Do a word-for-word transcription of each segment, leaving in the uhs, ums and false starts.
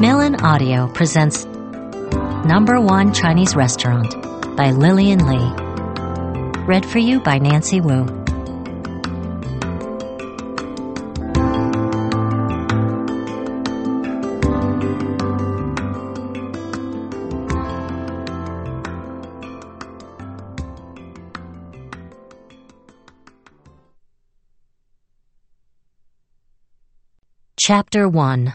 Melon Audio presents Number One Chinese Restaurant by Lillian Lee. Read for you by Nancy Wu. Chapter one.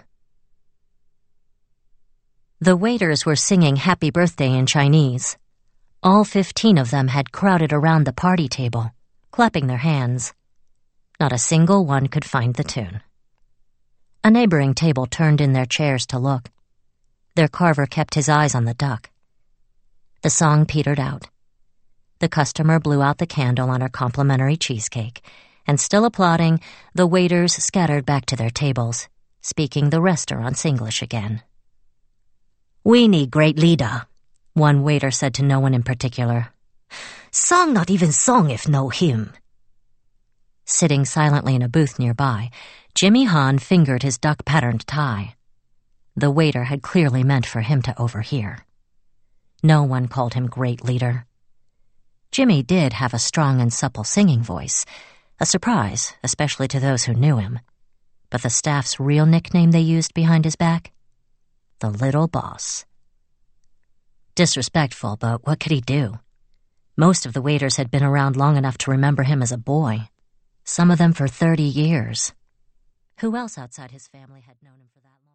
The waiters were singing Happy Birthday in Chinese. All fifteen of them had crowded around the party table, clapping their hands. Not a single one could find the tune. A neighboring table turned in their chairs to look. Their carver kept his eyes on the duck. The song petered out. The customer blew out the candle on her complimentary cheesecake, and still applauding, the waiters scattered back to their tables, speaking the restaurant's English again. "We need great leader," one waiter said to no one in particular. "Song not even song if no him." Sitting silently in a booth nearby, Jimmy Han fingered his duck-patterned tie. The waiter had clearly meant for him to overhear. No one called him great leader. Jimmy did have a strong and supple singing voice, a surprise, especially to those who knew him. But the staff's real nickname they used behind his back? The Little Boss. Disrespectful, but what could he do? Most of the waiters had been around long enough to remember him as a boy, some of them for thirty years. Who else outside his family had known him for that long?